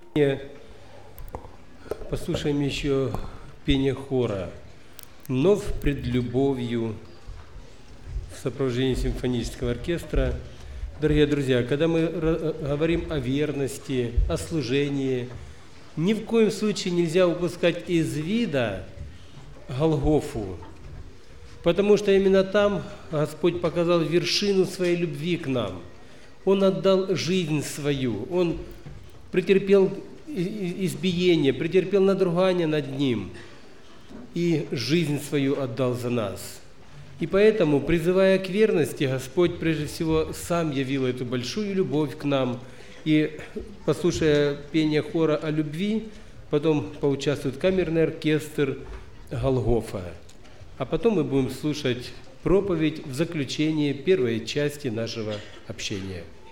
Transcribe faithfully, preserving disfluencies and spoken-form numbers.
Послушаем еще пение хора «Нов пред любовью» в сопровождении симфонического оркестра. Дорогие друзья, когда мы говорим о верности, о служении, ни в коем случае нельзя упускать из вида Голгофу, потому что именно там Господь показал вершину своей любви к нам. Он отдал жизнь свою, Он претерпел избиение, претерпел надругание над Ним и жизнь свою отдал за нас. И поэтому, призывая к верности, Господь прежде всего Сам явил эту большую любовь к нам. И, послушая пение хора о любви, потом поучаствует камерный оркестр Голгофа. А потом мы будем слушать проповедь в заключении первой части нашего общения.